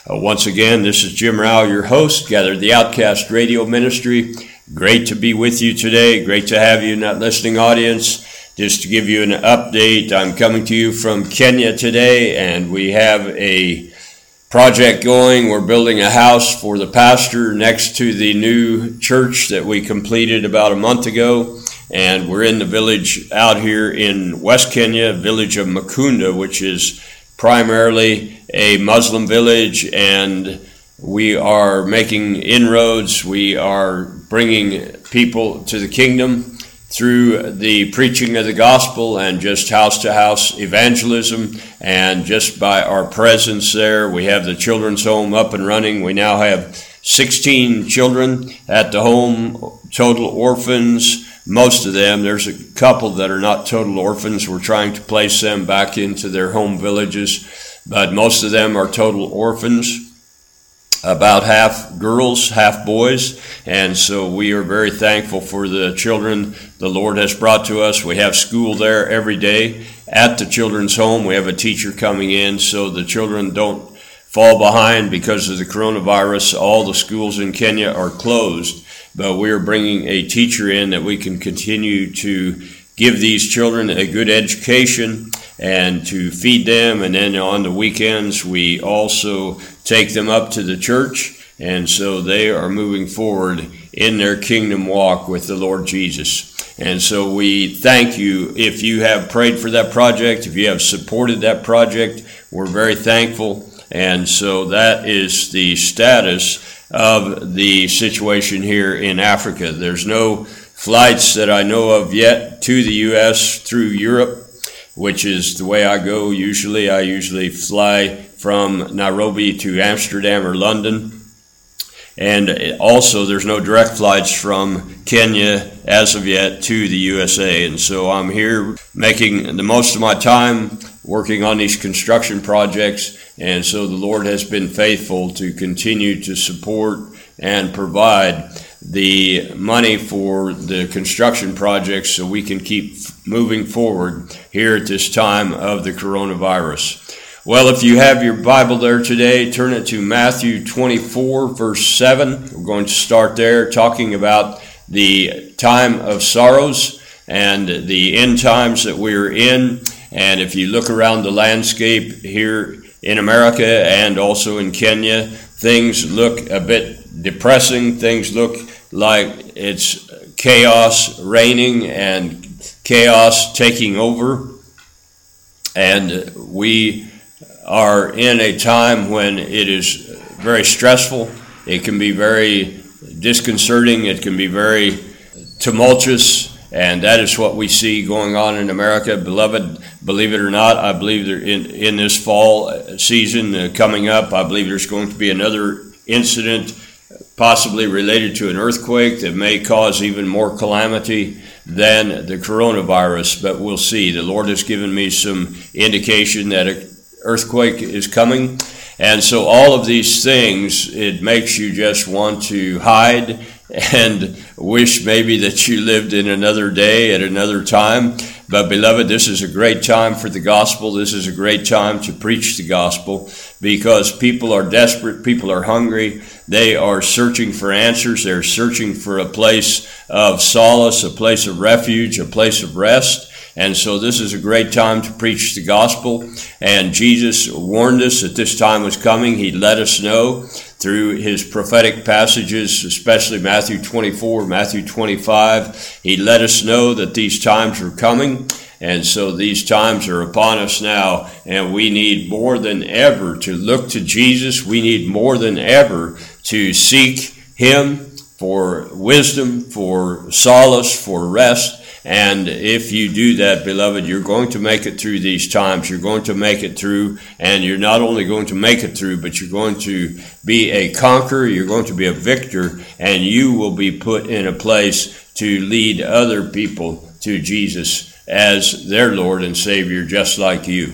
Once again, this is Jim Rao, your host, Gather the Outcast Radio Ministry. Great to be with you today. Great to have you in that listening audience. Just to give you an update, I'm coming to you from Kenya today, and we have a project going. We're building a house for the pastor next to the new church that we completed about a month ago. And we're in the village out here in West Kenya, village of Mukunda, which is primarily a Muslim village, and we are making inroads. We are bringing people to the kingdom through the preaching of the gospel and just house-to-house evangelism, and just by our presence there. We have the children's home up and running. We now have 16 children at the home, total orphans. Most of them, there's a couple that are not total orphans. We're trying to place them back into their home villages, but most of them are total orphans, about half girls, half boys, and so we are very thankful for the children the Lord has brought to us. We have school there every day at the children's home. We have a teacher coming in so the children don't fall behind because of the coronavirus. All the schools in Kenya are closed, but we are bringing a teacher in that we can continue to give these children a good education and to feed them. And then on the weekends, we also take them up to the church. And so they are moving forward in their kingdom walk with the Lord Jesus. And so we thank you if you have prayed for that project, if you have supported that project. We're very thankful. And so that is the status of the situation here in Africa. There's no flights that I know of yet to the U.S. through Europe, which is the way I go usually. I usually fly from Nairobi to Amsterdam or London. And also there's no direct flights from Kenya as of yet to the USA. And so I'm here making the most of my time working on these construction projects. And so the Lord has been faithful to continue to support and provide the money for the construction projects so we can keep moving forward here at this time of the coronavirus. Well, if you have your Bible there today, turn it to Matthew 24, verse 7. We're going to start there talking about the time of sorrows and the end times that we're in. And if you look around the landscape here in America and also in Kenya, things look a bit depressing. Things look like it's chaos reigning and chaos taking over. And we are in a time when it is very stressful. It can be very disconcerting. It can be very tumultuous. And that is what we see going on in America. Beloved, believe it or not, I believe that in this fall season coming up, I believe there's going to be another incident possibly related to an earthquake that may cause even more calamity than the coronavirus. But we'll see. The Lord has given me some indication that an earthquake is coming. And so all of these things, it makes you just want to hide and wish maybe that you lived in another day at another time. But beloved, this is a great time for the gospel. This is a great time to preach the gospel because people are desperate. People are hungry. They are searching for answers. They're searching for a place of solace, a place of refuge, a place of rest. And so this is a great time to preach the gospel. And Jesus warned us that this time was coming. He let us know through his prophetic passages, especially Matthew 24, Matthew 25. He let us know that these times are coming. And so these times are upon us now. And we need more than ever to look to Jesus. We need more than ever to seek him for wisdom, for solace, for rest. And if you do that, beloved, you're going to make it through these times. You're going to make it through, and you're not only going to make it through, but you're going to be a conqueror. You're going to be a victor, and you will be put in a place to lead other people to Jesus as their Lord and Savior, just like you.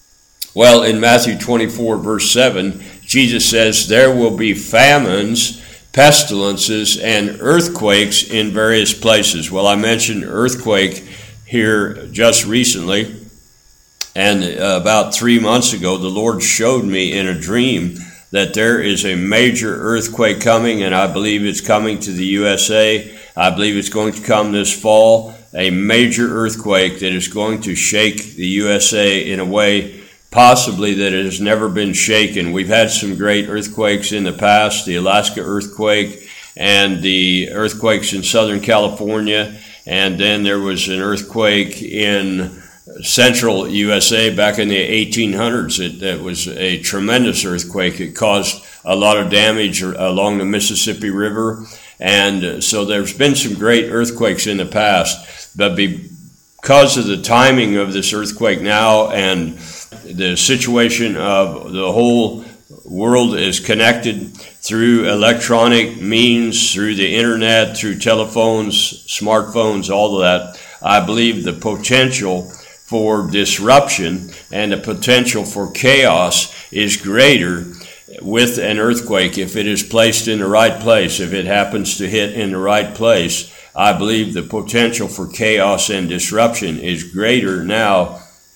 Well, in Matthew 24, verse 7, Jesus says, there will be famines, pestilences, and earthquakes in various places. Well, I mentioned earthquake here just recently, and about 3 months ago, the Lord showed me in a dream that there is a major earthquake coming, and I believe it's coming to the USA. I believe it's going to come this fall, a major earthquake that is going to shake the USA in a way possibly that it has never been shaken. We've had some great earthquakes in the past, the Alaska earthquake and the earthquakes in Southern California, and then there was an earthquake in central USA back in the 1800s. That was a tremendous earthquake. It caused a lot of damage along the Mississippi River, and so there's been some great earthquakes in the past, but because of the timing of this earthquake now and the situation of the whole world is connected through electronic means, through the internet, through telephones, smartphones, all of that, I believe the potential for disruption and the potential for chaos is greater with an earthquake if it is placed in the right place. If it happens to hit in the right place, I believe the potential for chaos and disruption is greater now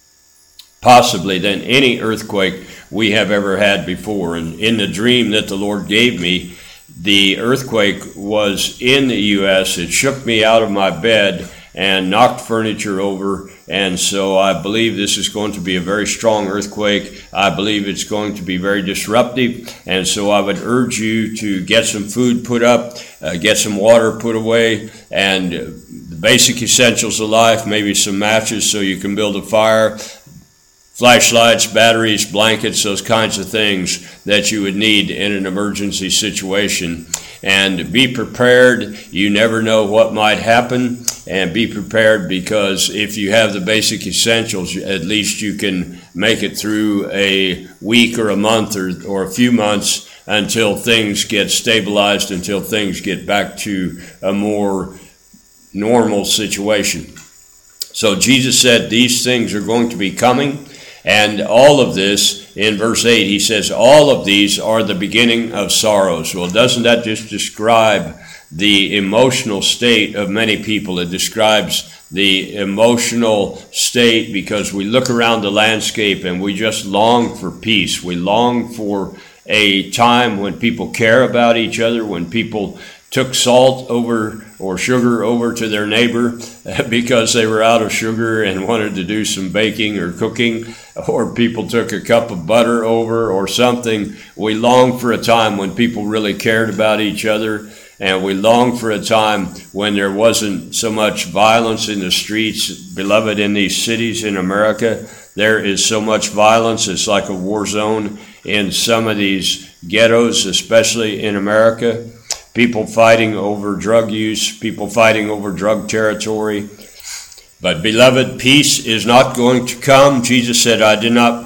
possibly than any earthquake we have ever had before. And in the dream that the Lord gave me, the earthquake was in the U.S. It shook me out of my bed and knocked furniture over. And so I believe this is going to be a very strong earthquake. I believe it's going to be very disruptive. And so I would urge you to get some food put up, get some water put away, and the basic essentials of life, maybe some matches so you can build a fire, flashlights, batteries, blankets, those kinds of things that you would need in an emergency situation. And be prepared. You never know what might happen. And be prepared, because if you have the basic essentials, at least you can make it through a week or a month or a few months until things get stabilized, until things get back to a more normal situation. So Jesus said these things are going to be coming. And all of this, in verse 8, he says, all of these are the beginning of sorrows. Well, doesn't that just describe the emotional state of many people? It describes the emotional state, because we look around the landscape and we just long for peace. We long for a time when people care about each other, when people took salt over or sugar over to their neighbor because they were out of sugar and wanted to do some baking or cooking, or people took a cup of butter over or something. We long for a time when people really cared about each other, and we long for a time when there wasn't so much violence in the streets. Beloved, in these cities in America, there is so much violence. It's like a war zone in some of these ghettos, especially in America. People fighting over drug use, people fighting over drug territory. But beloved, peace is not going to come. Jesus said, I did not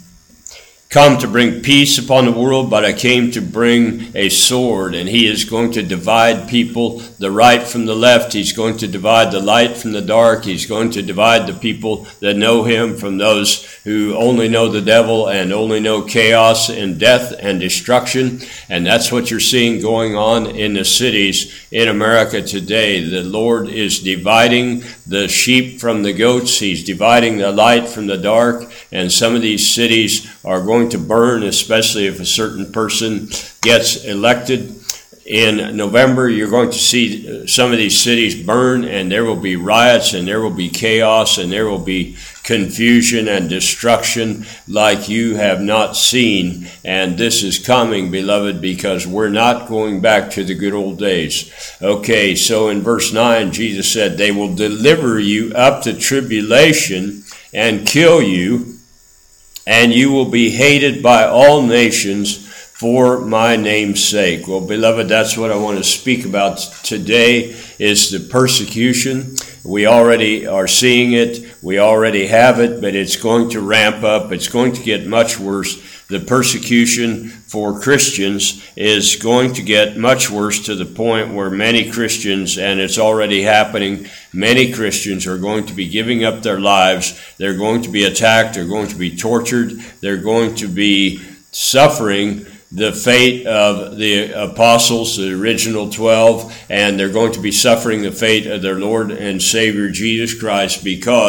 come to bring peace upon the world, but I came to bring a sword. And he is going to divide people, the right from the left. He's going to divide the light from the dark. He's going to divide the people that know him from those who only know the devil and only know chaos and death and destruction. And that's what you're seeing going on in the cities in America today. The Lord is dividing the sheep from the goats. He's dividing the light from the dark. And some of these cities are going to burn, especially if a certain person gets elected. In November, you're going to see some of these cities burn, and there will be riots, and there will be chaos, and there will be confusion and destruction like you have not seen. And this is coming, beloved, because we're not going back to the good old days. Okay, so in verse 9, Jesus said, they will deliver you up to tribulation and kill you, and you will be hated by all nations for my name's sake. Well, beloved, that's what I want to speak about today, is the persecution. We already are seeing it. We already have it, but it's going to ramp up. It's going to get much worse. The persecution for Christians is going to get much worse, to the point where many Christians, and it's already happening, many Christians are going to be giving up their lives. They're going to be attacked. They're going to be tortured. They're going to be suffering the fate of the apostles, the original 12, and they're going to be suffering the fate of their Lord and Savior Jesus Christ, because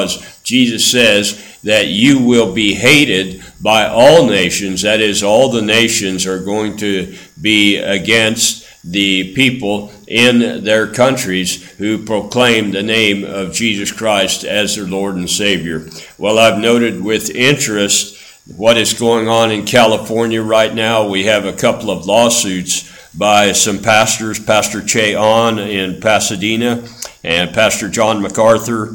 Jesus says that you will be hated by all nations. That is, all the nations are going to be against the people in their countries who proclaim the name of Jesus Christ as their Lord and Savior. Well, I've noted with interest what is going on in California right now. We have a couple of lawsuits by some pastors, Pastor Che Ahn in Pasadena and Pastor John MacArthur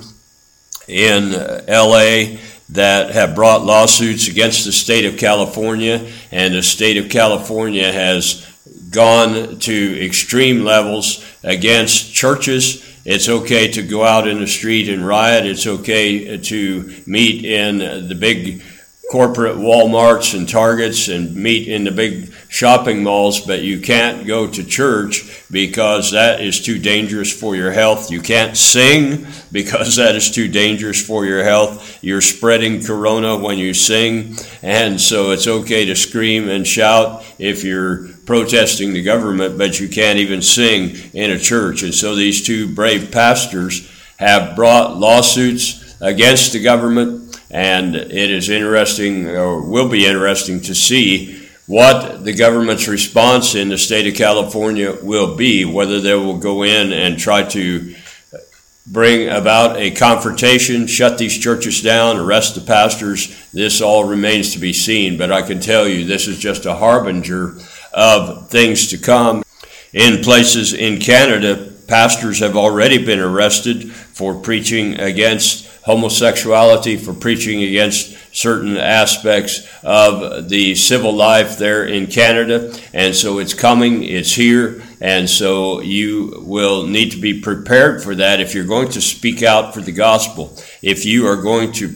in L.A., that have brought lawsuits against the state of California, and the state of California has gone to extreme levels against churches. It's okay to go out in the street and riot. It's okay to meet in the big corporate Walmarts and Targets and meet in the big shopping malls, but you can't go to church because that is too dangerous for your health. You can't sing because that is too dangerous for your health. You're spreading corona when you sing, and so it's okay to scream and shout if you're protesting the government, but you can't even sing in a church. And so these two brave pastors have brought lawsuits against the government. And it is interesting, or will be interesting, to see what the government's response in the state of California will be, whether they will go in and try to bring about a confrontation, shut these churches down, arrest the pastors. This all remains to be seen, but I can tell you this is just a harbinger of things to come. In places in Canada, pastors have already been arrested for preaching against homosexuality, for preaching against certain aspects of the civil life there in Canada. And so it's coming, it's here, and so you will need to be prepared for that if you're going to speak out for the gospel. If you are going to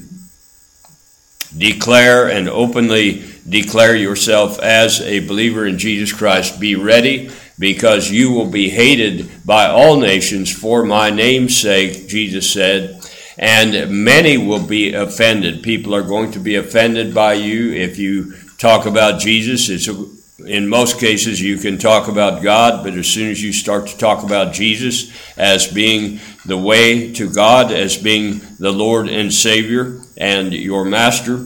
declare and openly declare yourself as a believer in Jesus Christ, be ready, because you will be hated by all nations for my name's sake, Jesus said. And many will be offended. People are going to be offended by you if you talk about Jesus. In most cases, you can talk about God, but as soon as you start to talk about Jesus as being the way to God, as being the Lord and Savior and your Master,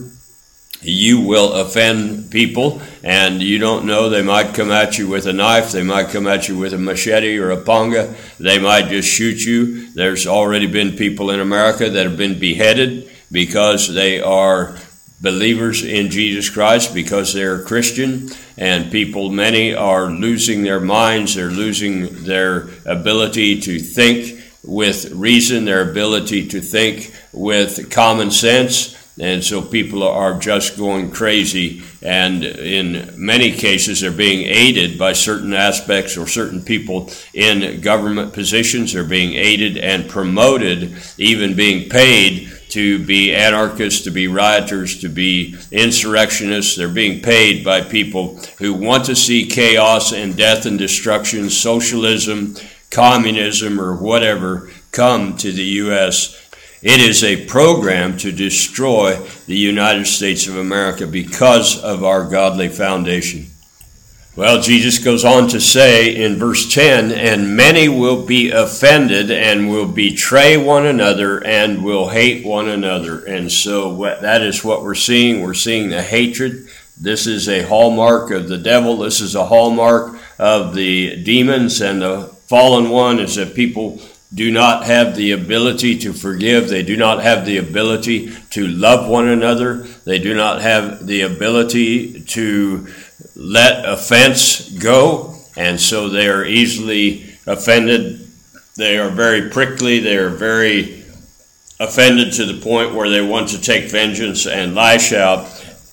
you will offend people, and you don't know, they might come at you with a knife, they might come at you with a machete or a panga, they might just shoot you. There's already been people in America that have been beheaded because they are believers in Jesus Christ, because they're Christian, and many are losing their minds, they're losing their ability to think with reason, their ability to think with common sense. And so people are just going crazy, and in many cases they're being aided by certain aspects or certain people in government positions. They're being aided and promoted, even being paid to be anarchists, to be rioters, to be insurrectionists. They're being paid by people who want to see chaos and death and destruction, socialism, communism, or whatever come to the U.S. It is a program to destroy the United States of America because of our godly foundation. Well, Jesus goes on to say in verse 10, and many will be offended and will betray one another and will hate one another. And so that is what we're seeing. We're seeing the hatred. This is a hallmark of the devil. This is a hallmark of the demons and the fallen one, is that people do not have the ability to forgive. They do not have the ability to love one another. They do not have the ability to let offense go. And so they are easily offended. They are very prickly. They are very offended to the point where they want to take vengeance and lash out.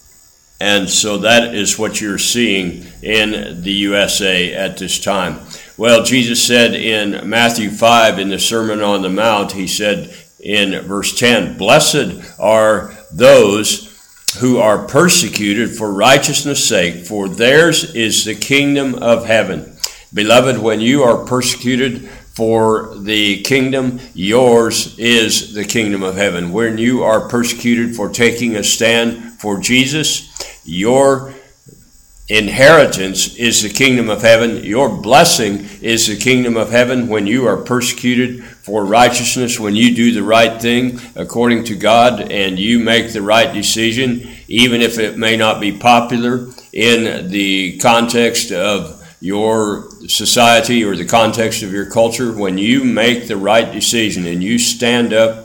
And so that is what you're seeing in the USA at this time. Well, Jesus said in Matthew 5 in the Sermon on the Mount, he said in verse 10, blessed are those who are persecuted for righteousness' sake, for theirs is the kingdom of heaven. Beloved, when you are persecuted for the kingdom, yours is the kingdom of heaven. When you are persecuted for taking a stand for Jesus, your inheritance is the kingdom of heaven. Your blessing is the kingdom of heaven when you are persecuted for righteousness, when you do the right thing according to God and you make the right decision, even if it may not be popular in the context of your society or the context of your culture, when you make the right decision and you stand up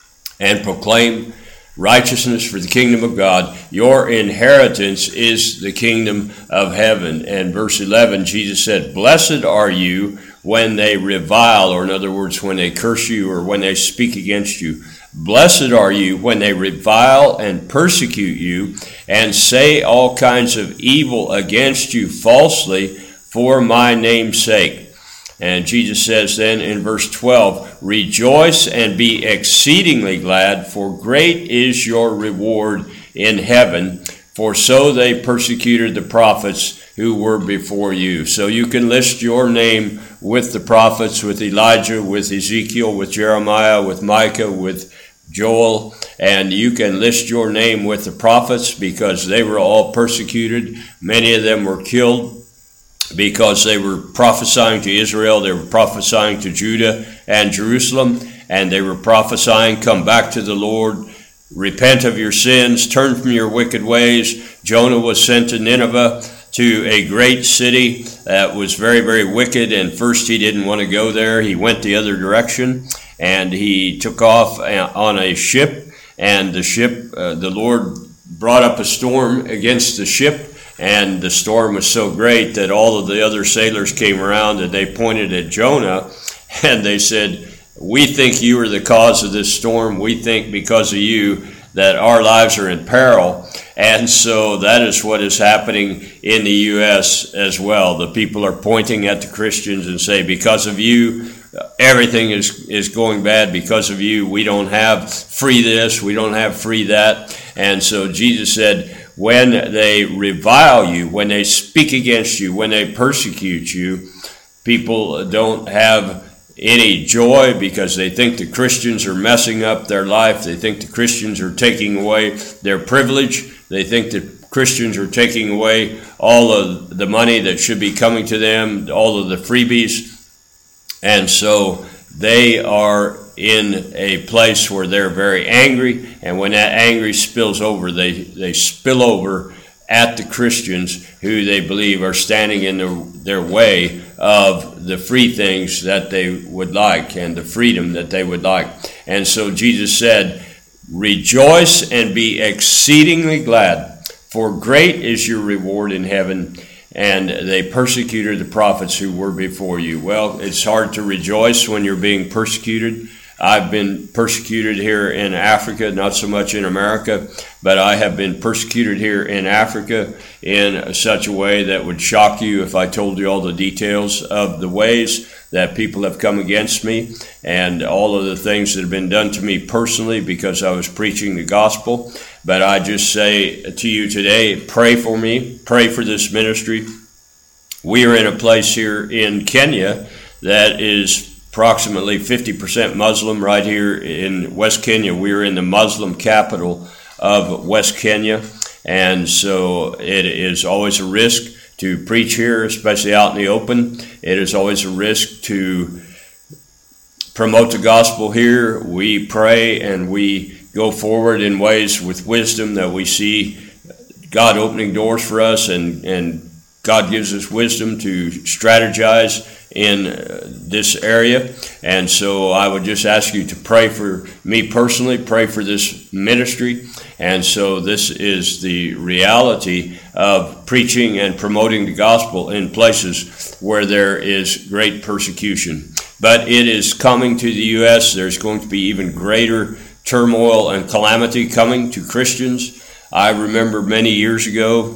and proclaim righteousness for the kingdom of God, your inheritance is the kingdom of heaven. And verse 11, Jesus said, "Blessed are you when they revile," or in other words, when they curse you or when they speak against you. "Blessed are you when they revile and persecute you and say all kinds of evil against you falsely for my name's sake." And Jesus says then in verse 12, "Rejoice and be exceedingly glad, for great is your reward in heaven, for so they persecuted the prophets who were before you." So you can list your name with the prophets, with Elijah, with Ezekiel, with Jeremiah, with Micah, with Joel, and you can list your name with the prophets because they were all persecuted. Many of them were killed because they were prophesying to Israel, they were prophesying to Judah and Jerusalem, and they were prophesying, "Come back to the Lord, repent of your sins, turn from your wicked ways." Jonah was sent to Nineveh, to a great city that was very, very wicked, and first he didn't want to go there. He went the other direction, and he took off on a ship, and the ship, the Lord brought up a storm against the ship, and the storm was so great that all of the other sailors came around and they pointed at Jonah and they said, "We think you are the cause of this storm. We think because of you that our lives are in peril." And so that is what is happening in the U.S. as well. The people are pointing at the Christians and say, "Because of you, everything is going bad. Because of you, we don't have free this, we don't have free that." And so Jesus said, when they revile you, when they speak against you, when they persecute you, people don't have any joy because they think the Christians are messing up their life. They think the Christians are taking away their privilege. They think that Christians are taking away all of the money that should be coming to them, all of the freebies. And so they are in a place where they're very angry, and when that anger spills over, they spill over at the Christians who they believe are standing in their way of the free things that they would like and the freedom that they would like. And so Jesus said, "Rejoice and be exceedingly glad, for great is your reward in heaven, and they persecuted the prophets who were before you." Well, it's hard to rejoice when you're being persecuted. I've been persecuted here in Africa, not so much in America, but I have been persecuted here in Africa in such a way that would shock you if I told you all the details of the ways that people have come against me and all of the things that have been done to me personally because I was preaching the gospel. But I just say to you today, pray for me, pray for this ministry. We are in a place here in Kenya that is approximately 50% Muslim right here in West Kenya. We are in the Muslim capital of West Kenya, and so it is always a risk to preach here, especially out in the open. It is always a risk to promote the gospel here. We pray and we go forward in ways with wisdom that we see God opening doors for us, and God gives us wisdom to strategize in this area. And so I would just ask you to pray for me personally, pray for this ministry. And so this is the reality of preaching and promoting the gospel in places where there is great persecution. But it is coming to the U.S. There's going to be even greater turmoil and calamity coming to Christians. I remember many years ago,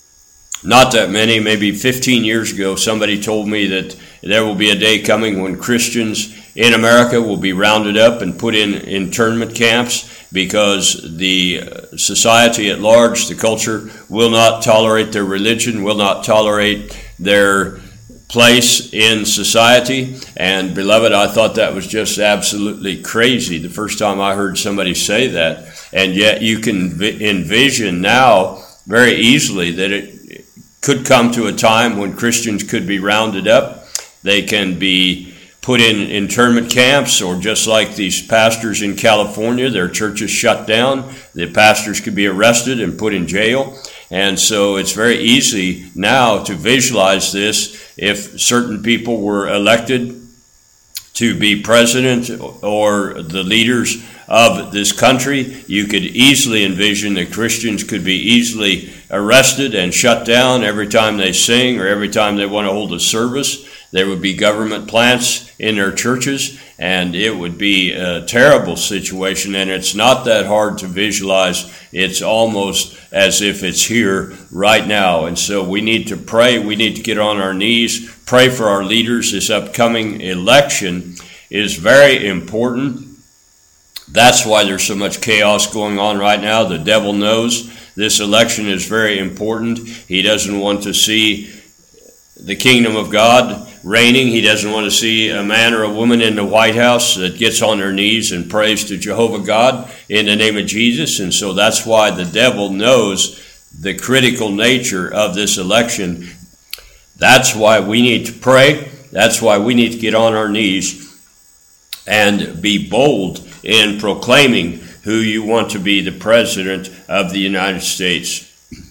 not that many, maybe 15 years ago, somebody told me that there will be a day coming when Christians in America will be rounded up and put in internment camps because the society at large, the culture, will not tolerate their religion, will not tolerate their place in society. And beloved, I thought that was just absolutely crazy the first time I heard somebody say that. And yet you can envision now very easily that it could come to a time when Christians could be rounded up. They can be put in internment camps, or just like these pastors in California, their churches shut down. The pastors could be arrested and put in jail. And so it's very easy now to visualize this. If certain people were elected to be president or the leaders of this country, you could easily envision that Christians could be easily arrested and shut down every time they sing or every time they want to hold a service. There would be government plants in their churches, and it would be a terrible situation. And it's not that hard to visualize. It's almost as if it's here right now. And so we need to pray. We need to get on our knees, pray for our leaders. This upcoming election is very important. That's why there's so much chaos going on right now. The devil knows this election is very important. He doesn't want to see the kingdom of God reigning. He doesn't want to see a man or a woman in the White House that gets on their knees and prays to Jehovah God in the name of Jesus. And so that's why the devil knows the critical nature of this election. That's why we need to pray. That's why we need to get on our knees and be bold in proclaiming who you want to be the president of the United States.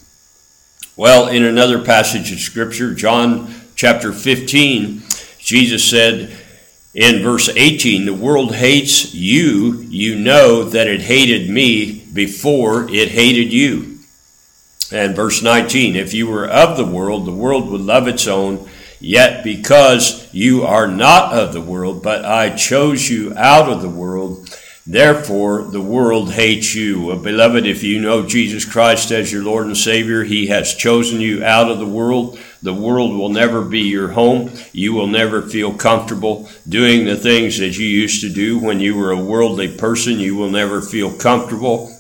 Well, in another passage of Scripture, John chapter 15, Jesus said in verse 18, "The world hates you. You know that it hated me before it hated you." And verse 19, "If you were of the world would love its own. Yet because you are not of the world, but I chose you out of the world, therefore the world hates you." Well, beloved, if you know Jesus Christ as your Lord and Savior, He has chosen you out of the world. The world will never be your home. You will never feel comfortable doing the things that you used to do when you were a worldly person. You will never feel comfortable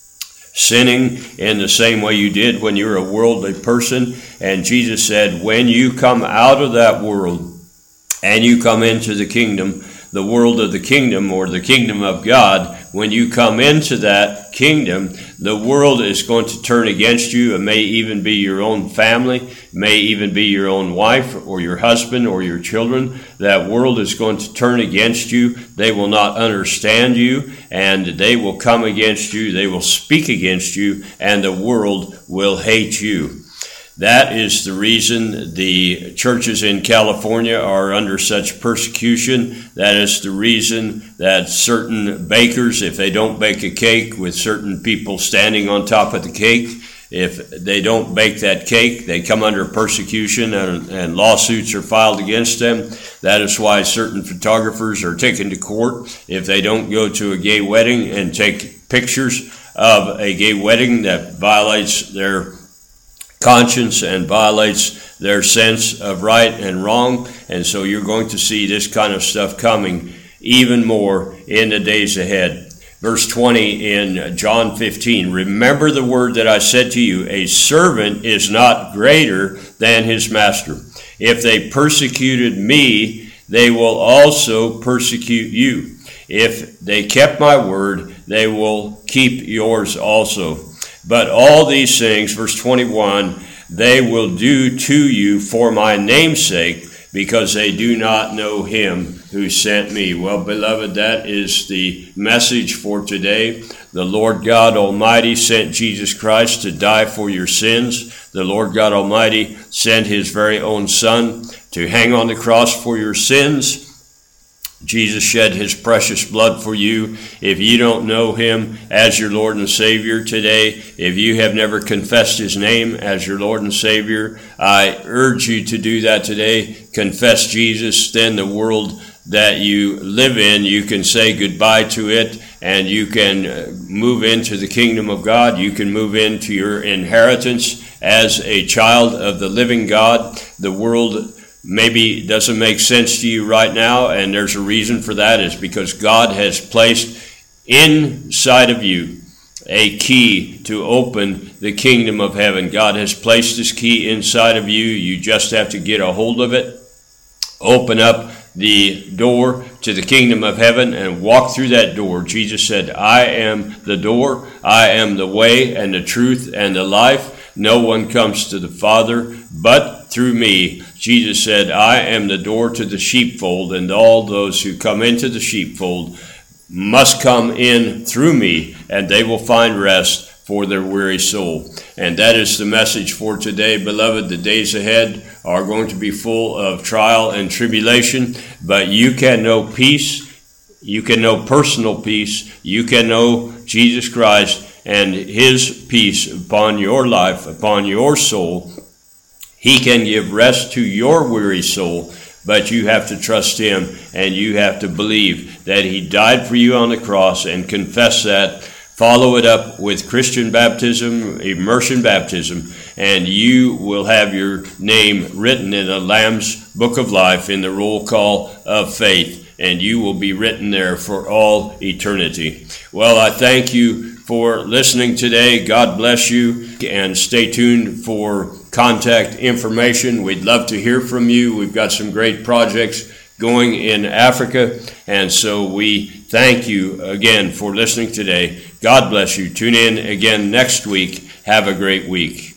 sinning in the same way you did when you were a worldly person. And Jesus said, when you come out of that world and you come into the kingdom, the world of the kingdom, or the kingdom of God, when you come into that kingdom, the world is going to turn against you. It may even be your own family, may even be your own wife or your husband or your children. That world is going to turn against you. They will not understand you, and they will come against you. They will speak against you, and the world will hate you. That is the reason the churches in California are under such persecution. That is the reason that certain bakers, if they don't bake a cake with certain people standing on top of the cake, if they don't bake that cake, they come under persecution and lawsuits are filed against them. That is why certain photographers are taken to court if they don't go to a gay wedding and take pictures of a gay wedding that violates their conscience and violates their sense of right and wrong. And so you're going to see this kind of stuff coming even more in the days ahead. Verse 20 in John 15, "Remember the word that I said to you, a servant is not greater than his master. If they persecuted me, they will also persecute you. If they kept my word, they will keep yours also. But all these things," verse 21, "they will do to you for my name's sake, because they do not know him who sent me." Well, beloved, that is the message for today. The Lord God Almighty sent Jesus Christ to die for your sins. The Lord God Almighty sent His very own Son to hang on the cross for your sins. Jesus shed His precious blood for you. If you don't know Him as your Lord and Savior today, if you have never confessed His name as your Lord and Savior, I urge you to do that today. Confess Jesus, then the world that you live in, you can say goodbye to it, and you can move into the kingdom of God. You can move into your inheritance as a child of the living God. The world maybe doesn't make sense to you right now, and there's a reason for that. Is because God has placed inside of you a key to open the kingdom of heaven. God has placed this key inside of you. You just have to get a hold of it, open up the door to the kingdom of heaven, and walk through that door. Jesus said, "I am the door, I am the way and the truth and the life. No one comes to the Father but through me. Jesus said, I am the door to the sheepfold, and all those who come into the sheepfold must come in through me, and they will find rest for their weary soul. And that is the message for today, beloved. The days ahead are going to be full of trial and tribulation, but you can know peace. You can know personal peace. You can know Jesus Christ and his peace upon your life, upon your soul. He can give rest to your weary soul, but you have to trust him, and you have to believe that he died for you on the cross, and confess that. Follow it up with Christian baptism, immersion baptism, and you will have your name written in the Lamb's Book of Life in the roll call of faith, and you will be written there for all eternity. Well, I thank you for listening today. God bless you, and stay tuned for contact information. We'd love to hear from you. We've got some great projects going in Africa, and so we thank you again for listening today. God bless you. Tune in again next week. Have a great week.